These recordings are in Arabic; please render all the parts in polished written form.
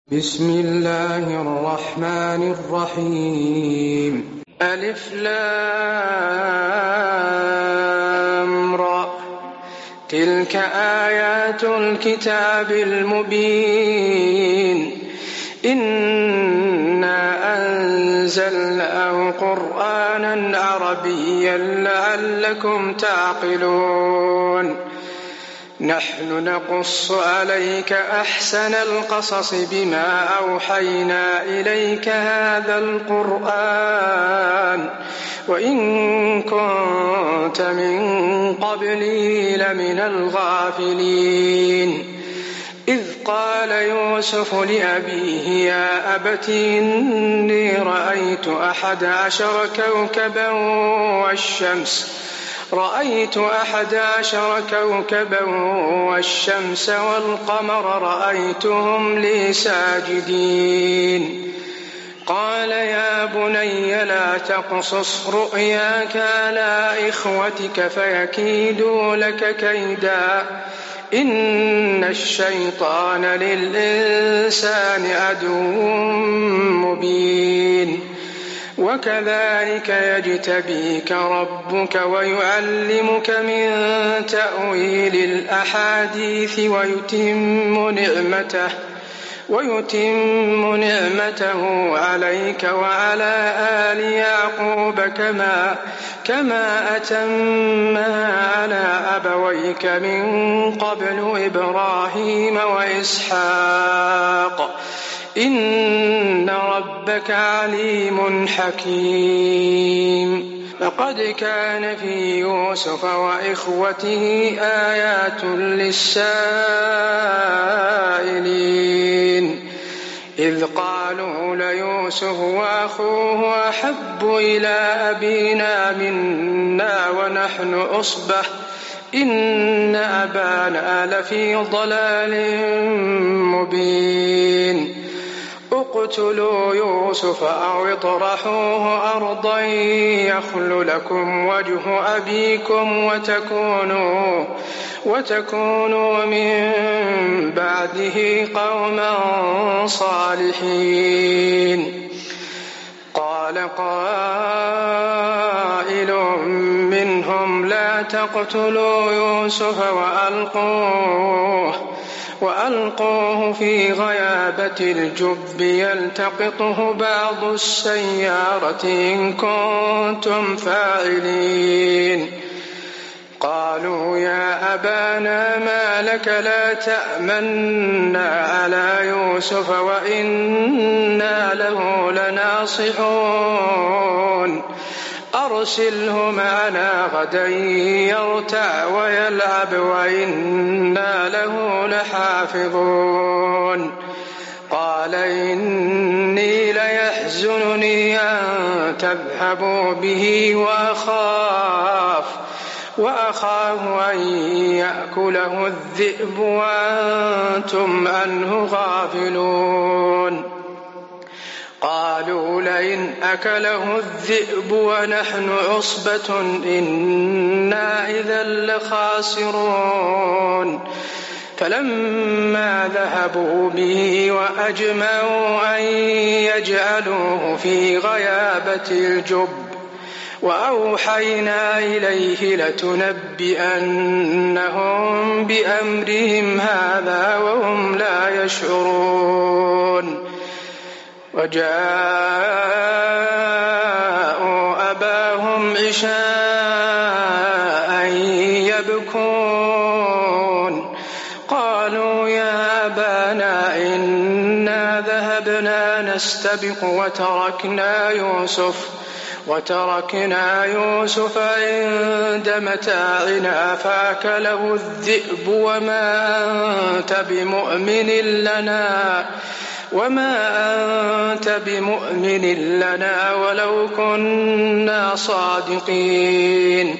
بسم الله الرحمن الرحيم. ألف لام را، تلك آيات الكتاب المبين. إنا أنزلناه قرآنا عربيا لعلكم تعقلون. نحن نقص عليك أحسن القصص بما أوحينا إليك هذا القرآن وإن كنت من قبله لمن الغافلين. إذ قال يوسف لأبيه يا أبت إني رأيت 11 كوكبا والشمس والقمر رأيتهم لي ساجدين. قال يا بني لا تقصص رؤياك على إخوتك فيكيدوا لك كيدا، إن الشيطان للإنسان عدو مبين. وكذلك يجتبيك ربك ويعلمك من تأويل الأحاديث ويتم نعمته عليك وعلى آل يعقوب كما أتمها على أبويك من قبل إبراهيم وإسحاق، إن ربك عليم حكيم. لقد كان في يوسف وإخوته آيات للسائلين، إذ قالوا ليوسف وأخوه أحب إلى أبينا منا ونحن عصبة إن أبانا لفي ضلال مبين. اقتلوا يوسف أو اطرحوه أرضا يخل لكم وجه أبيكم وتكونوا من بعده قوما صالحين. قال قائل منهم لا تقتلوا يوسف وألقوه في غيابة الجب يلتقطه بعض السيارة إن كنتم فاعلين. قالوا يا أبانا ما لك لا تأمنا على يوسف وإنا له لناصحون، أرسله معنا غدا يرتع ويلعب وإنا له لحافظون. قال إني ليحزنني أن تذهبوا به وأخاف أن يأكله الذئب وأنتم عنه غافلون. قالوا لئن أكله الذئب ونحن عصبة إنا إذا لخاسرون. فلما ذهبوا به وأجمعوا أن يجعلوه في غيابة الجب وأوحينا إليه لتنبئنهم بأمرهم هذا وهم لا يشعرون. وجاءوا أباهم عشاء يبكون. قالوا يا أبانا إنا ذهبنا نستبق وتركنا يوسف عند متاعنا فأكله الذئب وما أنت بمؤمن لنا ولو كنا صادقين.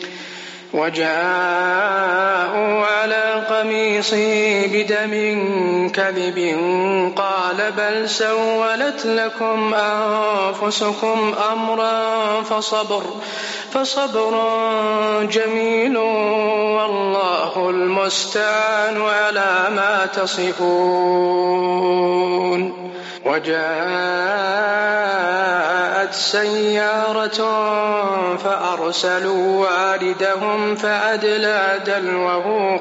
وجاءوا على قميصه بدم كذب قال بل سولت لكم أنفسكم أمرا فصبر جميل والله المستعان على ما تصفون. وجاءت سيارة فأرسلوا واردهم فأدلى دلوه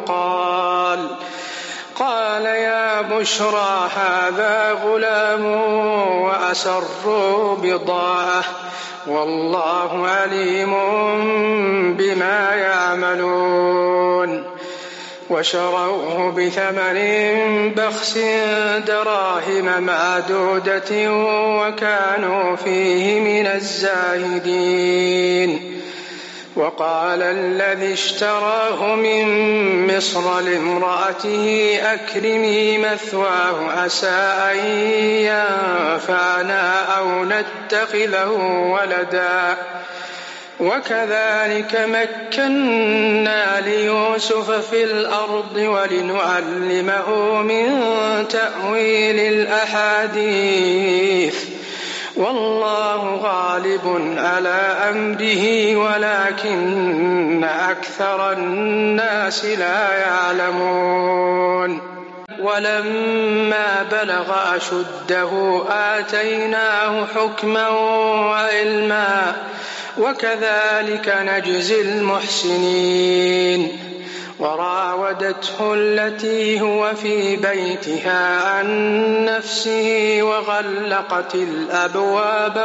قال يا بشرى هذا غلام وأسروا بضاعة والله عليم بما يعملون وشروه بثمن بخس دراهم معدودة وكانوا فيه من الزاهدين. وقال الذي اشتراه من مصر لامرأته أكرمي مثواه عسى أن ينفعنا أو نتخذه ولدا وكذلك مكنا ليوسف في الأرض ولنعلمه من تأويل الأحاديث والله غالب على أمره ولكن أكثر الناس لا يعلمون. ولما بلغ أشده آتيناه حكما وعلما وكذلك نجزي المحسنين. وراودته التي هو في بيتها عن نفسه وغلقت الأبواب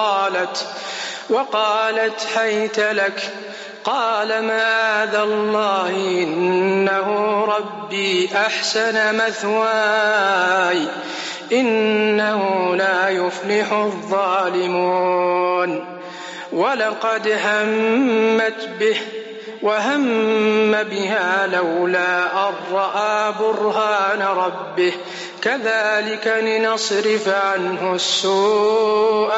وقالت حيت لك قال معاذ الله إنه ربي أحسن مثواي إنه لا يفلح الظالمون. ولقد همت به وهم بها لولا أن رأى برهان ربه كذلك لنصرف عنه السوء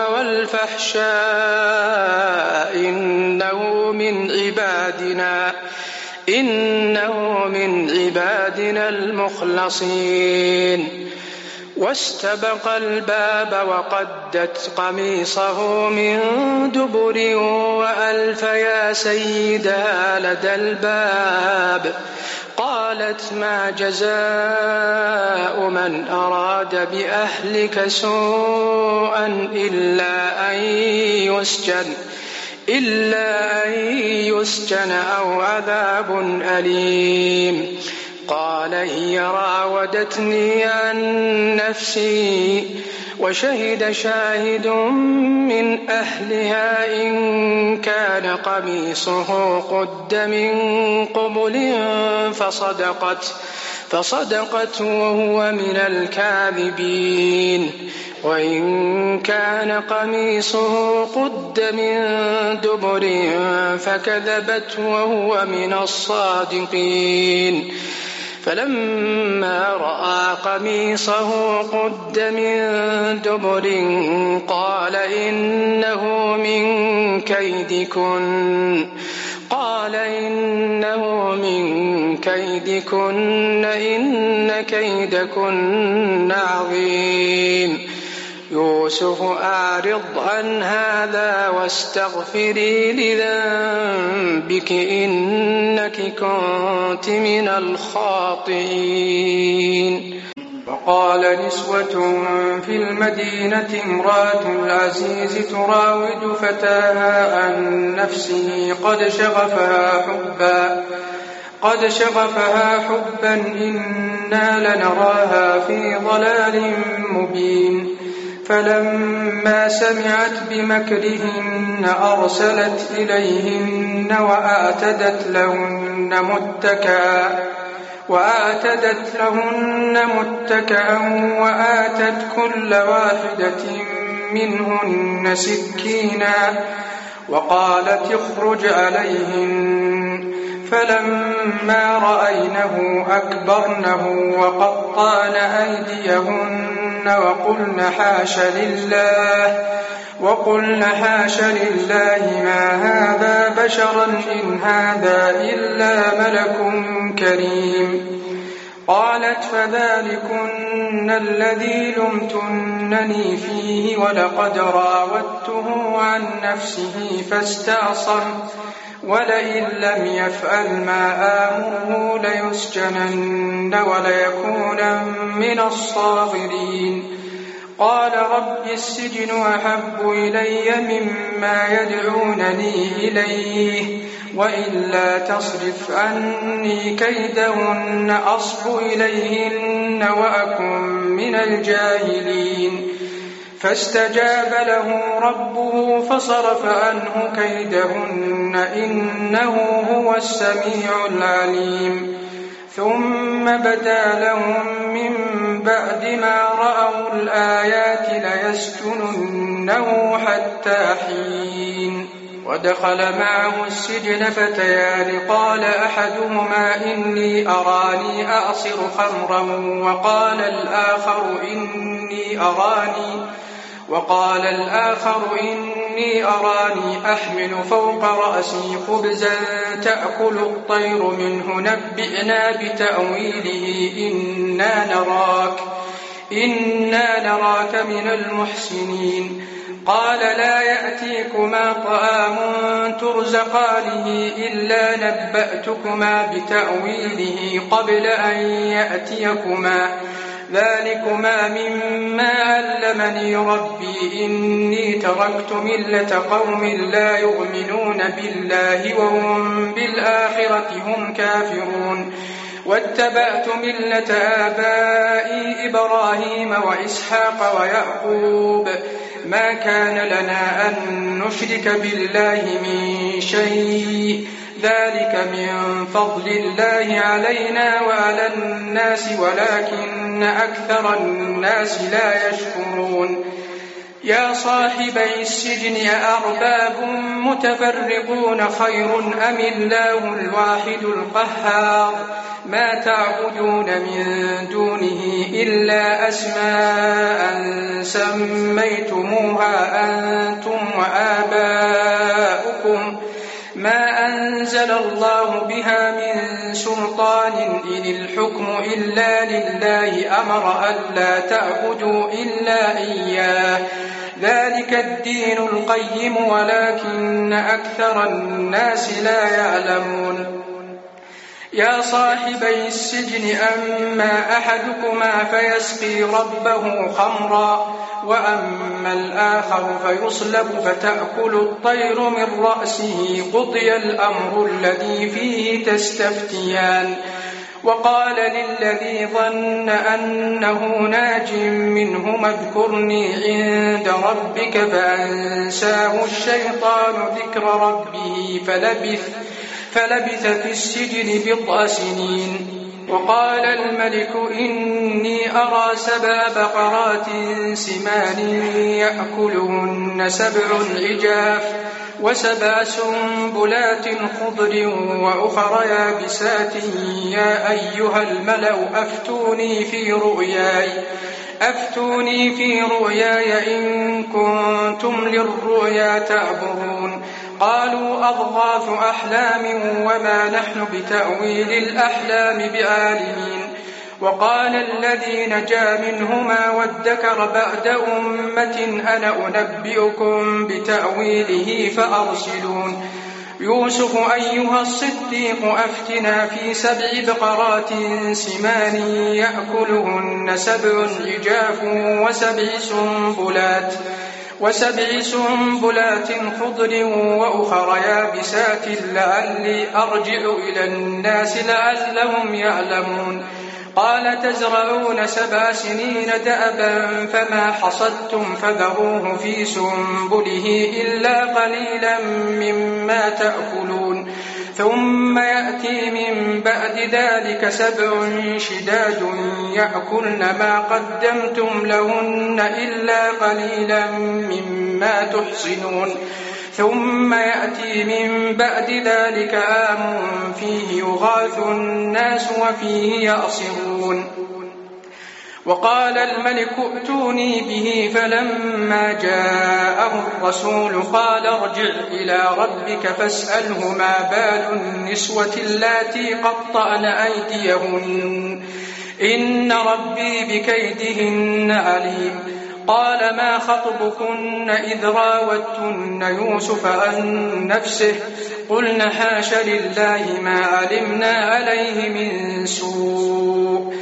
والفحشاء إنه من عبادنا المخلصين. واستبق الباب وقدت قميصه من دبر وألف يا سيدها لدى الباب قالت ما جزاء من أراد بأهلك سوءا إلا أن يسجن أو عذاب أليم. قال هي راودتني عن نفسي وشهد شاهد من أهلها إن كان قميصه قد من قبل فصدقت وهو من الكاذبين وإن كان قميصه قد من دبر فكذبت وهو من الصادقين. فلما رأى قميصه قد من دبر قال إنه من كيدكن إن كيدكن عظيم. يوسف أعرض عن هذا واستغفري لذنبك إنك كنت من الخاطئين. وقال نسوة في المدينة امرأة العزيز تراود فتاها عن نفسه قد شغفها حبا إنا لنراها في ضلال مبين. فلما سمعت بمكرهن أرسلت إليهن وآتدت لهن متكأ وآتت كل واحدة منهن سكينا وقالت اخرج عليهن. فلما رأينه أكبرنه وقطعن أيديهن وقلن حاش لله ما هذا بشرا إن هذا إلا ملك كريم. قالت فذلكن الذي لمتنني فيه ولقد راودته عن نفسه فاستعصم ولئن لم يفعل ما آمره ليسجنن وليكون من الصاغرين. قال رب السجن أحب إلي مما يدعونني إليه وإلا تصرف عني كيدهن أصب إليهن وأكن من الجاهلين فاستجاب له ربه فصرف عنه كيدهن إنه هو السميع العليم ثم بدا لهم من بعد ما رأوا الآيات ليسجننه حتى حين ودخل معه السجن فتيان قال أحدهما إني أراني أعصر خمرا وقال الآخر إني أراني أحمل فوق رأسي خبزا تأكل الطير منه نبئنا بتأويله إنا نراك من المحسنين قال لا يأتيكما طعام ترزقانه إلا نبأتكما بتأويله قبل أن يأتيكما ذلكما مما علمني ربي إني تركت ملة قوم لا يؤمنون بالله وهم بالآخرة هم كافرون واتبعت ملة آبائي إبراهيم وإسحاق ويعقوب ما كان لنا أن نشرك بالله من شيء ذلك من فضل الله علينا وعلى الناس ولكن أكثر الناس لا يشكرون يا صاحبي السجن أأرباب متفرقون خير أم الله الواحد القهار ما تعبدون من دونه إلا أسماء سميتموها أنتم وآباؤكم ما أنزل الله بها من سلطان إن الحكم إلا لله أمر ألا تعبدوا إلا إياه ذلك الدين القيم ولكن أكثر الناس لا يعلمون يا صاحبي السجن أما أحدكما فيسقي ربه خمرا وأما الآخر فيصلب فتأكل الطير من رأسه قضي الأمر الذي فيه تستفتيان وقال للذي ظن أنه ناج منهما اذكرني عند ربك فأنساه الشيطان ذكر ربه فلبث في السجن بضع سنين وقال الملك إني أرى 7 بقرات سمان يأكلهن 7 عجاف و7 سنبلات خضر وأخر يابسات يا أيها الملأ أفتوني في رؤياي إن كنتم للرؤيا تعبرون قالوا أضغاث أحلام وما نحن بتأويل الأحلام بعالمين وقال الذي نجا منهما وادكر بعد أمة أنا أنبئكم بتأويله فأرسلون يوسف أيها الصديق أفتنا في 7 بقرات سمان يأكلهن 7 عجاف و7 سنبلات خضر وأخر يابسات لعلي أرجع إلى الناس لعلهم يعلمون قال تزرعون 7 سنين دأبا فما حصدتم فذروه في سنبله إلا قليلا مما تأكلون ثم يأتي من بعد ذلك 7 شداد يأكلن ما قدمتم لهن إلا قليلا مما تحصنون ثم يأتي من بعد ذلك عام فيه يغاث الناس وفيه يعصرون وقال الملك ائتوني به فلما جاءه الرسول قال ارجع إلى ربك فاسأله ما بال النسوة اللاتي قطعن أيديهن إن ربي بكيدهن عليم قال ما خطبكن إذ راوتن يوسف عن نفسه قلن حاش لله ما علمنا عليه من سوء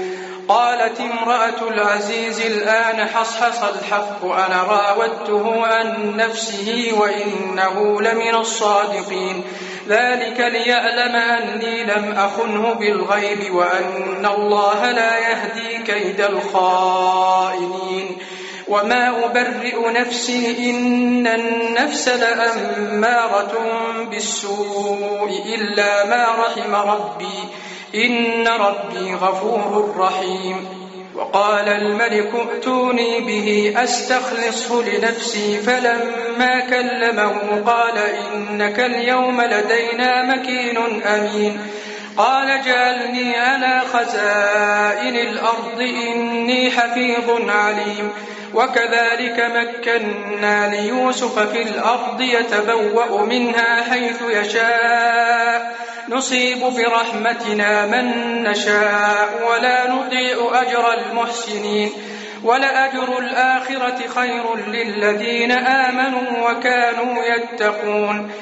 قالت امرأة العزيز الآن حصحص الحق أنا راودته عن نفسه وإنه لمن الصادقين ذلك ليعلم أني لم أخنه بالغيب وأن الله لا يهدي كيد الخائنين وما أبرئ نفسي إن النفس لأمارة بالسوء إلا ما رحم ربي إن ربي غفور رحيم وقال الملك ائتوني به أستخلصه لنفسي فلما كلمه قال إنك اليوم لدينا مكين أمين قال جعلني على خزائن الأرض إني حفيظ عليم وكذلك مكنا ليوسف في الأرض يتبوأ منها حيث يشاء نصيب برحمتنا من نشاء ولا نضيع أجر المحسنين ولأجر الآخرة خير للذين آمنوا وكانوا يتقون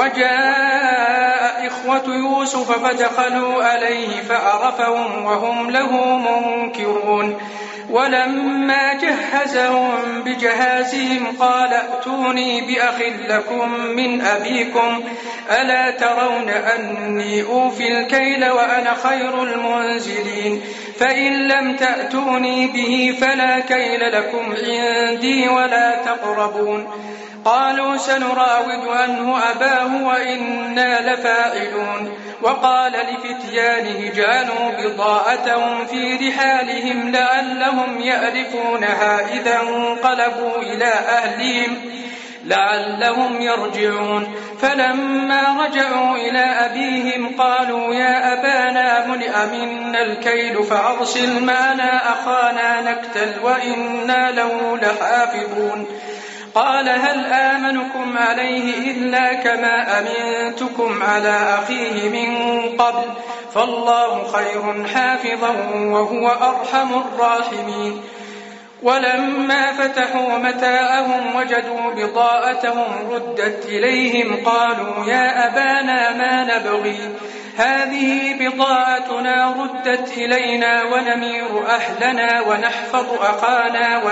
وجاء إخوة يوسف فدخلوا عليه فعرفهم وهم له منكرون ولما جهزهم بجهازهم قال ائتوني بأخ لكم من أبيكم ألا ترون أني أوفي الكيل وأنا خير المنزلين فإن لم تأتوني به فلا كيل لكم عندي ولا تقربون قالوا سنراود عنه أباه وإنا لفاعلون وقال لفتيانه جعلوا بضاعتهم في رحالهم لعلهم يأرفونها إذا انقلبوا إلى أهلهم لعلهم يرجعون فلما رجعوا إلى أبيهم قالوا يا أبانا منع منا الكيل فأرسل معنا أخانا نكتل وإنا له لحافظون قال هل آمنكم عليه إلا كما أمنتكم على أخيه من قبل فالله خير حافظا وهو أرحم الراحمين ولما فتحوا متاعهم وجدوا بضاعتهم ردت إليهم قالوا يا أبانا ما نبغي هذه بضاعتنا ردت إلينا ونمير أهلنا ونحفظ أخانا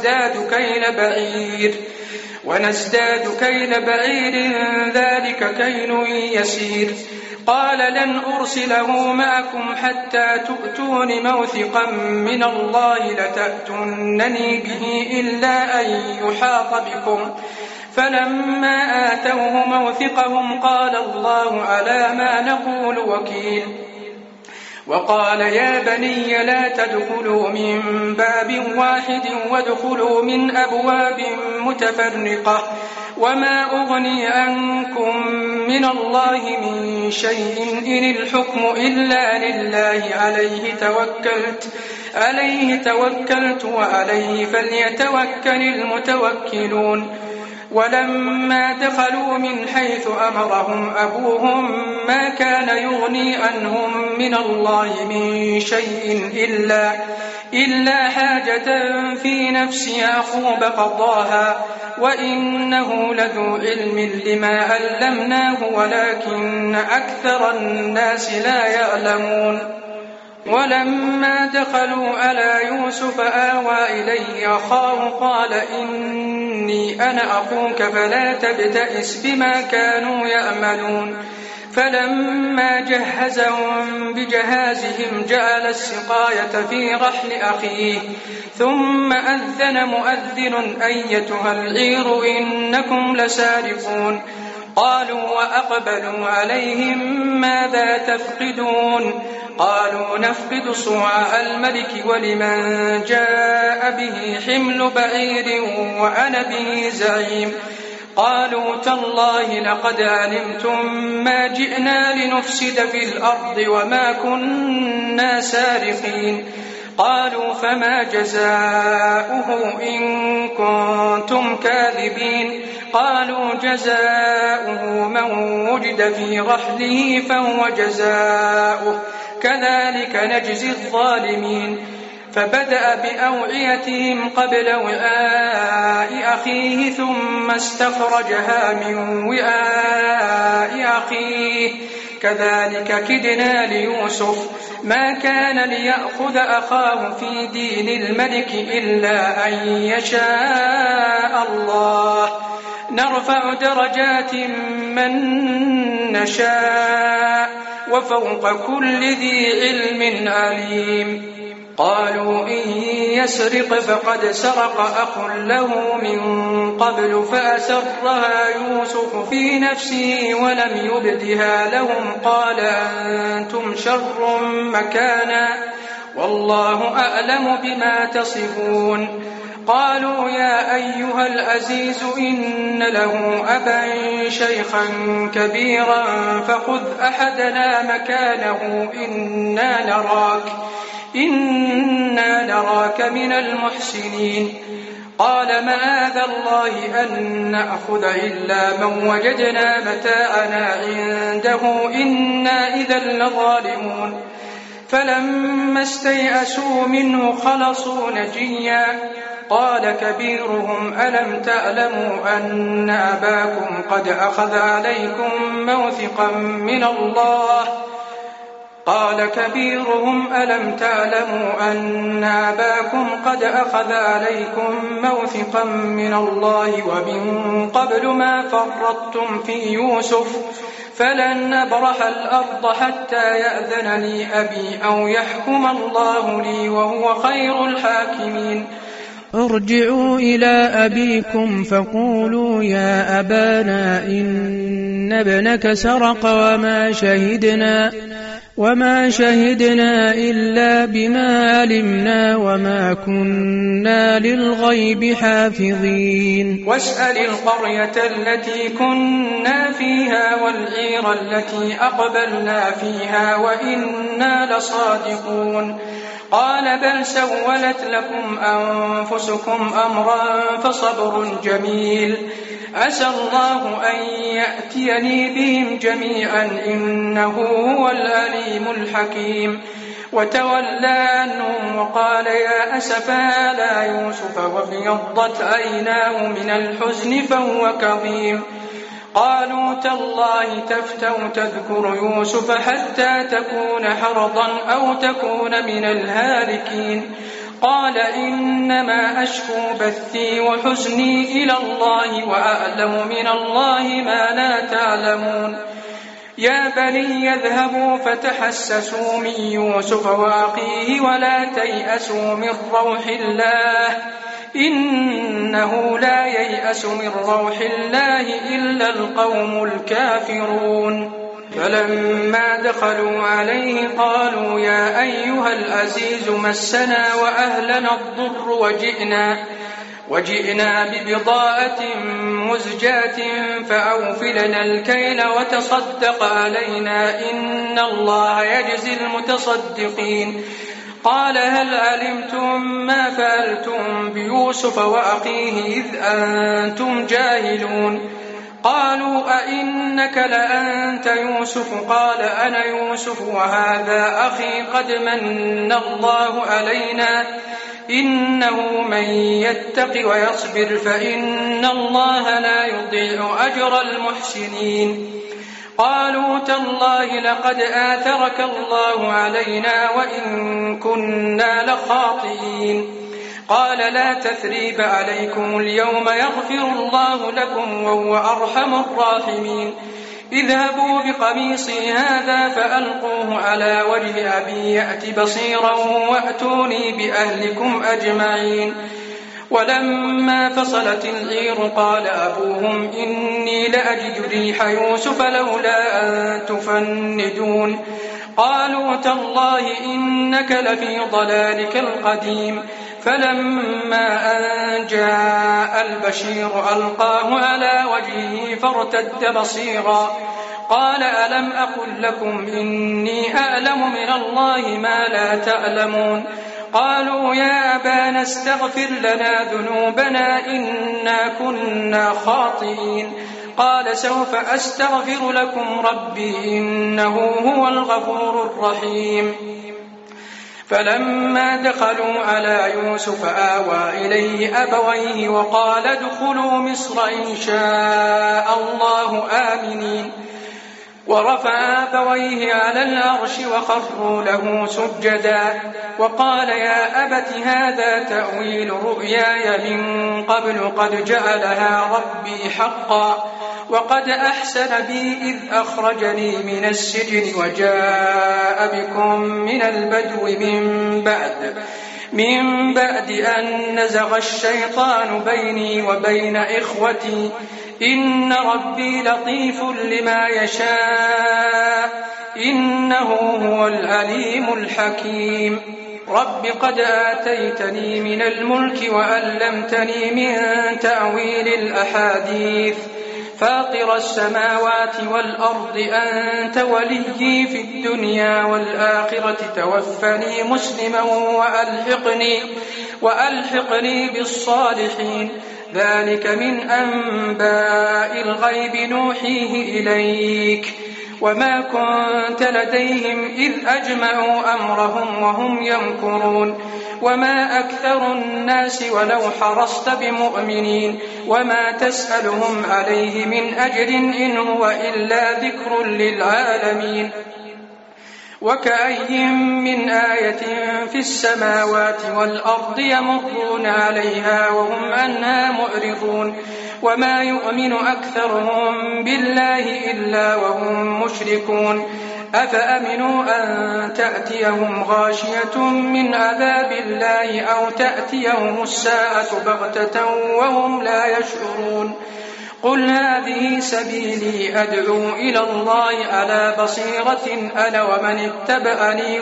ونزداد كيل بعير ذلك كيل يسير قال لن أرسله معكم حتى تؤتون موثقا من الله لتأتونني به إلا أن يحاط بكم فلما آتوه موثقهم قال الله على ما نقول وكيل وقال يا بني لا تدخلوا من باب واحد وادخلوا من أبواب متفرقة وما أغني عنكم من الله من شيء إن الحكم إلا لله عليه توكلت وعليه فليتوكل المتوكلون ولما دخلوا من حيث أمرهم أبوهم ما كان يغني عنهم من الله من شيء إلا حاجة في نفس يعقوب قضاها وإنه لذو علم لما علمناه ولكن أكثر الناس لا يعلمون ولما دخلوا على يوسف آوى إليه أخاه قال إني أنا أخوك فلا تبتئس بما كانوا يعملون فلما جهزهم بجهازهم جعل السقاية في رحل أخيه ثم أذن مؤذن أيتها العير إنكم لسارقون قالوا وأقبلوا عليهم ماذا تفقدون قالوا نفقد صواع الملك ولمن جاء به حمل بعير وأنا به زعيم قالوا تالله لقد علمتم ما جئنا لنفسد في الأرض وما كنا سارقين قالوا فما جزاؤه إن كنتم كاذبين قالوا جزاؤه من وجد في رحله فهو جزاؤه كذلك نجزي الظالمين فبدأ بأوعيتهم قبل وعاء أخيه ثم استخرجها من وعاء أخيه كذلك كدنا ليوسف ما كان ليأخذ أخاه في دين الملك إلا أن يشاء الله نرفع درجات من نشاء وفوق كل ذي علم عليم. قالوا إن يسرق فقد سرق أخ له من قبل فأسرها يوسف في نفسه ولم يبدها لهم قال أنتم شر مكانا والله أعلم بما تصفون. قالوا يا أيها العزيز إن له أبا شيخا كبيرا فخذ أحدنا مكانه إنا نراك من المحسنين. قال معاذ الله أن نأخذ إلا من وجدنا متاعنا عنده إنا إذا لظالمون. فلما استيئسوا منه خلصوا نجيا. قال كبيرهم ألم تعلموا أن أباكم قد أخذ عليكم موثقا من الله ومن قبل ما فرطتم في يوسف فلن نبرح الأرض حتى يأذن لي أبي أو يحكم الله لي وهو خير الحاكمين. ارجعوا إلى أبيكم فقولوا يا أبانا إن ابنك سرق وما شهدنا إلا بما علمنا وما كنا للغيب حافظين. واسأل القرية التي كنا فيها والعير التي أقبلنا فيها وإنا لصادقون. قال بل سولت لكم أنفسكم أمرا فصبر جميل عسى الله أن يأتيني بهم جميعا إنه هو العليم الحكيم. وتولى عنهم وقال يا أسفا على يوسف وابيضت عيناه من الحزن فهو كظيم. قالوا تالله تفتأ تذكر يوسف حتى تكون حرضا أو تكون من الهالكين. قال إنما أشكو بثي وحزني إلى الله وأعلم من الله ما لا تعلمون. يا بني يذهبوا فتحسسوا من يوسف وأخيه ولا تيأسوا من روح الله إنه لا ييأس من روح الله إلا القوم الكافرون. فلما دخلوا عليه قالوا يا أيها العزيز مسنا وأهلنا الضر وجئنا ببضاعة مزجاة فأوفلنا الكيل وتصدق علينا إن الله يجزي المتصدقين. قال هل علمتم ما فعلتم بيوسف وأخيه إذ أنتم جاهلون؟ قالوا أئنك لأنت يوسف؟ قال أنا يوسف وهذا أخي قد من الله علينا إنه من يتق ويصبر فإن الله لا يضيع أجر المحسنين. قالوا تالله لقد آثرك الله علينا وإن كنا لخاطئين. قال لا تثريب عليكم اليوم يغفر الله لكم وهو أرحم الراحمين. اذهبوا بقميصي هذا فألقوه على وجه أبي يأت بصيرا وأتوني بأهلكم أجمعين. ولما فصلت العير قال أبوهم إني لأجد ريح يوسف لولا أن تفندون. قالوا تالله إنك لفي ضلالك القديم. فلما أن جاء البشير ألقاه على وجهه فارتد بصيرا قال ألم أقل لكم إني أعلم من الله ما لا تعلمون؟ قالوا يا أبانا استغفر لنا ذنوبنا إنا كنا خاطئين. قال سوف أستغفر لكم ربي إنه هو الغفور الرحيم. فلما دخلوا على يوسف آوى إليه أبويه وقال ادخلوا مصر إن شاء الله آمنين. ورفع أبويه على العرش وخروا له سجدا وقال يا أبت هذا تأويل رؤياي من قبل قد جعلها ربي حقا وقد أحسن بي إذ أخرجني من السجن وجاء بكم من البدو من بعد أن نزغ الشيطان بيني وبين إخوتي إن ربي لطيف لما يشاء إنه هو العليم الحكيم رب قد آتيتني من الملك وعلمتني من تأويل الأحاديث فاطر السماوات والأرض أنت وليي في الدنيا والآخرة توفني مسلما وألحقني بالصالحين ذلك من أنباء الغيب نوحيه إليك وما كنت لديهم إذ أجمعوا أمرهم وهم يمكرون وما أكثر الناس ولو حرصت بمؤمنين وما تسألهم عليه من أجر إن هو إلا ذكر للعالمين وكأي من آية في السماوات والأرض يمرون عليها وهم عنها معرضون وما يؤمن أكثرهم بالله إلا وهم مشركون أفأمنوا أن تأتيهم غاشية من عذاب الله أو تأتيهم الساعة بغتة وهم لا يشعرون قل هذه سبيلي أدعو إلى الله على بصيرة أنا ومن اتبعني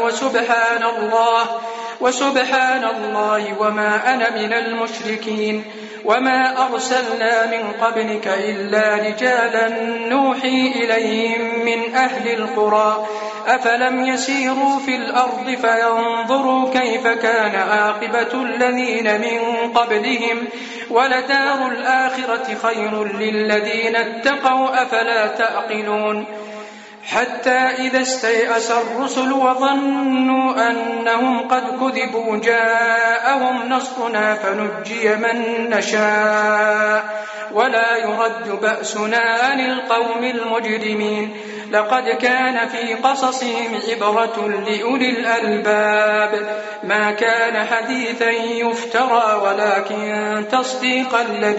وسبحان الله وما أنا من المشركين وما أرسلنا من قبلك إلا رجالا نوحي إليهم من أهل القرى أفلم يسيروا في الأرض فينظروا كيف كان عاقبة الذين من قبلهم ولدار الآخرة خير للذين اتقوا أفلا تعقلون حتى إذا استيأس الرسل وظنوا أنهم قد كذبوا جاءهم نصرنا فنجي من نشاء ولا يرد بأسنا عن القوم المجرمين لقد كان في قصصهم عبرة لأولي الألباب ما كان حديثا يفترى ولكن تصديق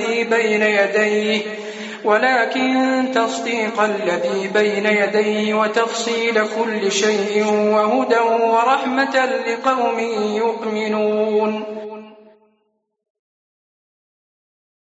الذي بين يديه وتفصيل كل شيء وهدى ورحمة لقوم يؤمنون